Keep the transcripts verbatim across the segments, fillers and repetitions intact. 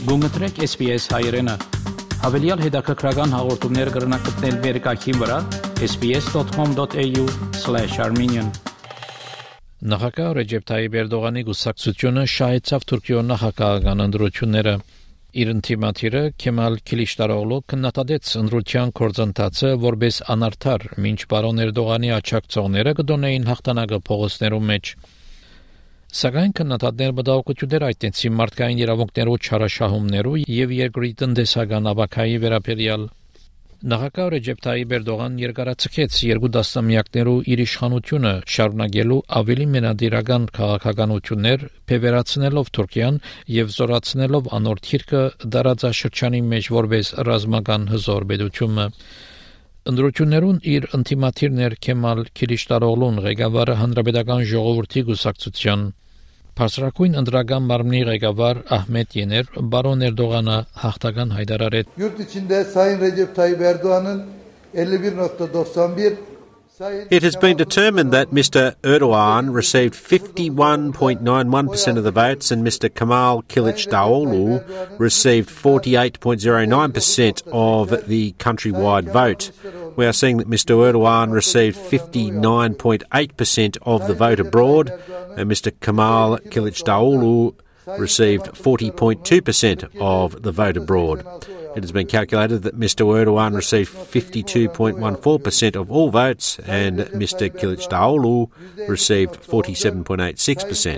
Գումտրեք S B S հայերեն։ Հավելյալ հետաքրքրական հաղորդումներ կգրնակցնել վերկայքին վրա s b s dot com dot a u slash armenian Նախագահ Ռեջեփ Թայիպ Էրդողանի գուսակցությունը շահեցավ Թուրքիո նախագահական ընտրությունները։ Իր ինտիմատիրը Քեմալ Քիլիշդարօղլու քննադատեց ընտրության կորձընթացը որպես անարդար, մինչ պարոն Էրդողանի աջակցողները կդոնեին հաղթանակը փողոցներում մեջ։ Սակայն քննադատները բդավοκություններ այդտենցին մարդկային իրավունքներու չարաշահումներու եւ երկրի տնտեսական ավակայի վերաբերյալ։ Նախագահ Ռեջեփ Թայիպ Էրդողան երկարացկեց երկու դասնամյակներու իր իշխանությունը շարունակելու ավելի մենադիրական քաղաքականություններ, փեվերացնելով Թուրքիան եւ զորացնելով անոր թիրքը դարաձաշրջանի մեջ որպես ռազմական հզոր պետությունը։ Ընտրություններուն իր ինտիմատիրներ Քեմալ Քիլիշդարօղլուն ղեկավարը հանրապետական ժողովրդի գուսակցության Փարսրակույն ընդրական մարմնի ղեկավար Ահմեդ Եներ բարոն Էրդողանը հաղթական հայտարարեց։ Yurt içinde Sayın Recep Tayyip Erdoğan'ın elli bir nokta doksan bir It has been determined that Mister Erdogan received fifty-one point nine one percent of the votes and Mister Kemal Kılıçdaroğlu received forty-eight point zero nine percent of the countrywide vote. We are seeing that Mister Erdogan received fifty-nine point eight percent of the vote abroad and Mister Kemal Kılıçdaroğlu received forty point two percent of the vote abroad. It has been calculated that Mister Erdogan received fifty-two point one four percent of all votes and Mister Kılıçdaroğlu received forty-seven point eight six percent.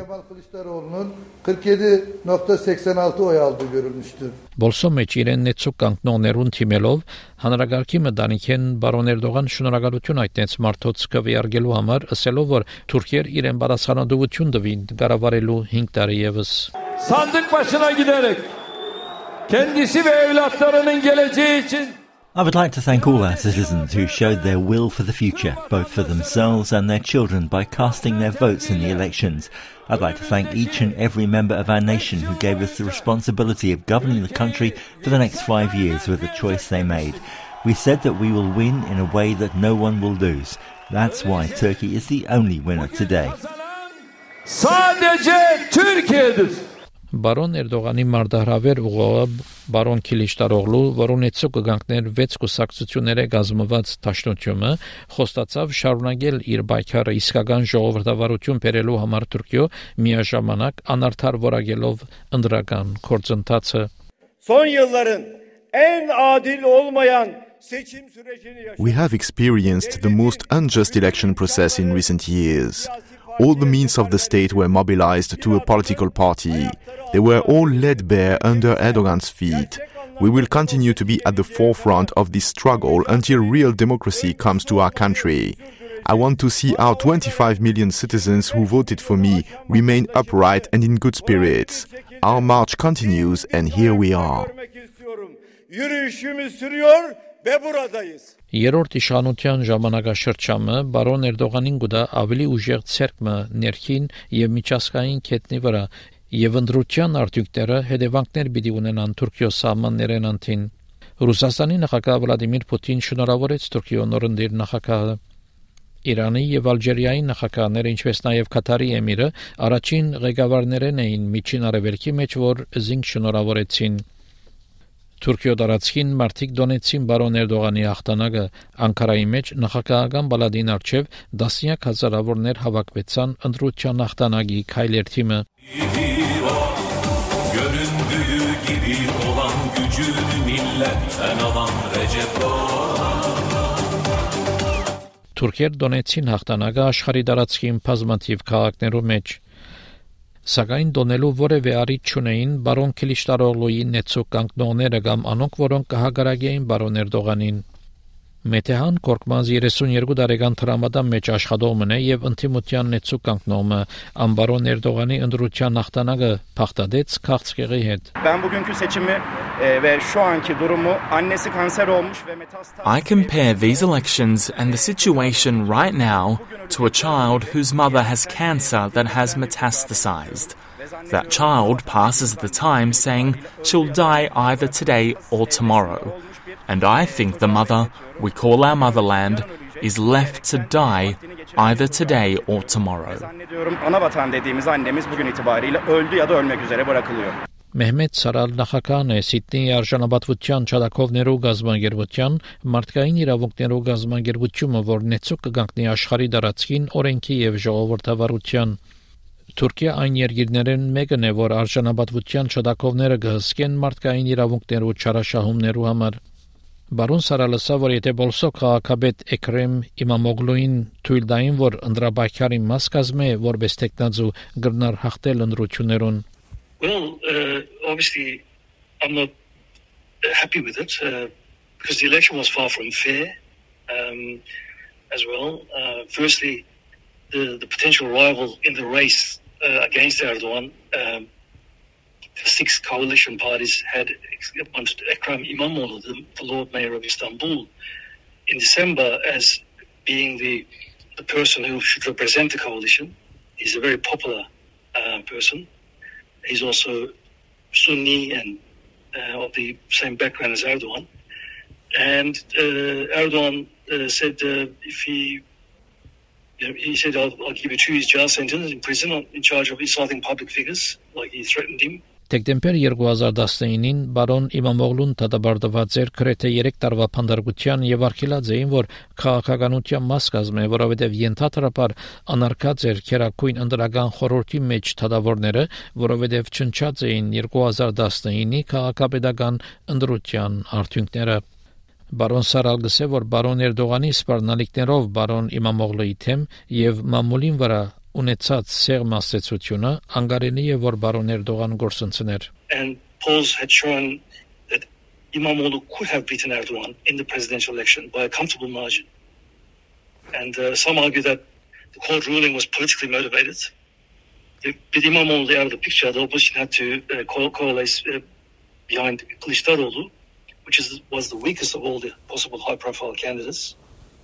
Բոլսո մեջ իրեն նեցուկ կանգնողներուն թիմելով հանրագարքի մտանիքեն բարոն Էրդողան շնորհակալություն այդտենց մարդոց կվիարգելու համար ասելով որ Թուրքիեր իրեն բարասանադուություն տվին կառավարելու հինգ տարի եւս Sandık başına giderek kendisi ve evlatlarının geleceği için I would like to thank all our citizens who showed their will for the future, both for themselves and their children, by casting their votes in the elections. I'd like to thank each and every member of our nation who gave us the responsibility of governing the country for the next five years with the choice they made. We said that we will win in a way that no one will lose. That's why Turkey is the only winner today. Sadece Türkiye'dir. Բարոն Էրդողանի մարդահրավեր ուղղողը բարոն Քիլիշդարօղլու, որոնց հետո կգանքներ վեց կուսակցությունների գազմված դաշնությունը, խոստացավ շարունակել իր պայքարը իսկական ժողովրդավարություն բերելու համար Թուրքիո միաժամանակ անարդար որակելով ընդրական գործընթացը։ Son yılların en adil olmayan seçim sürecini yaşadık. We have experienced the most unjust election process in recent years. All the means of the state were mobilized to a political party. They were all laid bare under Erdogan's feet. We will continue to be at the forefront of this struggle until real democracy comes to our country. I want to see our twenty-five million citizens who voted for me remain upright and in good spirits. Our march continues and here we are. Yürüyüşümüz sürüyor ve buradayız. Երրորդ իշխանության ժամանակաշրջանը բարոն Էրդողանին գուտա ավելի ուժեղ ցերկը ներքին եւ միջազգային կետնի վրա եւ ընդրության արդյունքները հետևանքներ պիտի ունենան Թուրքիո սահմաններեն անտին։ Ռուսաստանի նախագահ Վլադիմիր Պուտին շնորհավորեց Թուրքիո նորընտիր նախագահը։ Իրանի եւ Ալժիրիայի նախագահները, ինչպես նաեւ Կատարի էմիրը, առաջին ղեկավարներն էին միջին արևելքի մեջ, որ զինք շնորհավորեցին։ Թուրքիո տարածքին մարդիկ դոնեցին բարոն Էրդողանի հաղթանակը Անկարայի մեջ նախագահական բալադին արչև դասյակ հազարավորներ հավաքվեցան ընտրության հաղթանակի քայլերթիմը Göründüğü gibi olan gücünü milletten alan Recep Թուրքեր դոնեցին հաղթանակը աշխարհի տարածքին բազմաթիվ քաղաքներու մեջ Սակայն դոնելու որևէ առիթ չունեին բարոն Քիլիշդարօղլուի նեցուկ կանգնողները կամ անոնք, որոնք կհագարակեին բարոն Էրդողանին։ Մետեհան կորկմազ երեսունյերկու տարեկան տրամադան մեջ աշխատող մնե եւ ինտիմության նեցուկ կանգնողը ամբարոն Էրդողանի ընդրության հաղթանակը փախտadեց քաղցկեղի հետ։ Ben bugünkü seçimi ve şu anki durumu annesi kanser olmuş ve metastaz I compare these elections and the situation right now to a child whose mother has cancer that has metastasized. That child passes the time saying she'll die either today or tomorrow. And I think the mother we call our motherland is left to die either today or tomorrow. Zannediyorum ana vatan dediğimiz annemiz bugün itibariyle öldü ya da ölmek üzere bırakılıyor. Մեհմեդ Սարալ նախագահն է Սիդնեի արժանապատվության չադակովներու գազագերբության մարդկային իրավունքներու գազագերբությունը, որ նեցուկ կգանքնի աշխարհի դարածքին օրենքի եւ ժողովրդավարության։ Թուրքիա այն երկիրներն մեկն է, որ արժանապատվության չադակովները կհսկեն մարդկային իրավունքներու չարաշահումներու համար։ Բարոն Սարալսա, որ եթե բոլսո քաղաքապետ Էքրեմ Իմամօղլուին թույլ տային, որ ընդրաբակյարի մաս կազմե, որպես տեխնազու գրնար հաղթել ընդրություններուն։ Well, uh, obviously, I'm not happy with it uh, because the election was far from fair um, as well. Uh, firstly, the, the potential rival in the race uh, against Erdogan, um, the six coalition parties had appointed Ekrem İmamoğlu, the, the Lord Mayor of Istanbul, in December as being the, the person who should represent the coalition. He's a very popular uh, person. He's also Sunni and uh, of the same background as Erdogan. And uh, Erdogan uh, said uh, if he, you know, he said, I'll, I'll give you two years jail sentence in prison on, in charge of insulting public figures, like he threatened him. Դեկտեմբեր երկու հազար տասնինին բարոն Իմամօղլուն դատաբարտված էր գրեթե երեք տարվա փանդարգության եւ արգելած էին, որ քաղաքականության մաս կազմե, որովհետեւ ենթադրաբար անարգած էր քերակույն ընդրական խորհրդի մեջ դատավորները, որովհետեւ չնչած էին երկու հազար տասնինի քաղաքապետական ընդրության արդյունքները։ Բարոն Սարալ գսե, որ բարոն Էրդողանի սպառնալիքներով բարոն Իմամօղլուի թեմ եւ մամուլին վրա ունեցած սեղմասեցությունը անգարելի է, որ բարոն Էրդողան գործընծներ։ And polls had shown that Imamoglu could have beaten Erdogan in the presidential election by a comfortable margin. And uh, some argue that the court ruling was politically motivated. With Imamoglu out of the picture, the opposition had to uh, co- coalesce uh, behind Kılıçdaroğlu, which is, was the weakest of all the possible high-profile candidates.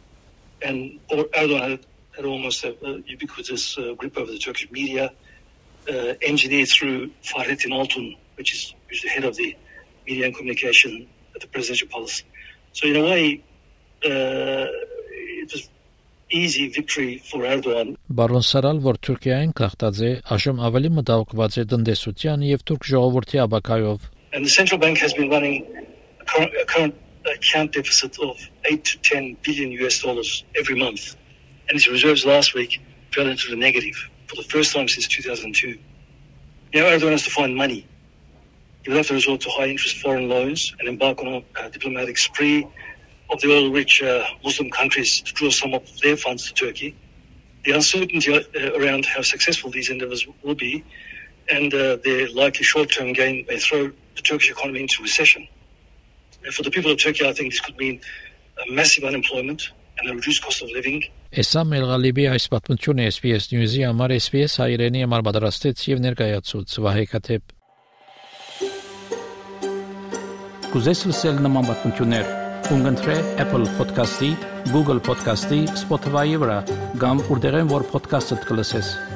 And Erdogan had had almost a, a ubiquitous uh, grip over the Turkish media, uh, engineered through Fahrettin Altun, which is who's the head of the media and communication at the presidential palace. So in a way, uh, it was easy victory for Erdogan. Բարոն Սարալ, որ Թուրքիային կախտած է, այժմ ավելի մտահոգված է տնտեսության եւ թուրք ժողովրդի աբակայով. And the central bank has been running a current, a current account deficit of eight to ten billion U S dollars every month. And its reserves last week fell into the negative for the first time since two thousand two. Now Erdogan has to find money. He will have to resort to high-interest foreign loans and embark on a diplomatic spree of the oil-rich uh, Muslim countries to draw some of their funds to Turkey. The uncertainty uh, around how successful these endeavors will be and uh, their likely short-term gain may throw the Turkish economy into recession. And for the people of Turkey, I think this could mean a massive unemployment and a reduced cost of living. Էսա Մելղալիբի այս պատմությունը S B S News-ի համար S B S հայերենի համար պատրաստեց եւ ներկայացուց Վահե Քաթեփ։ Կուզես լսել նման պատմություններ, կընտրե Apple Podcast-ի, Google Podcast-ի, Spotify-ի վրա, կամ որտեղեն որ podcast-ը կլսես։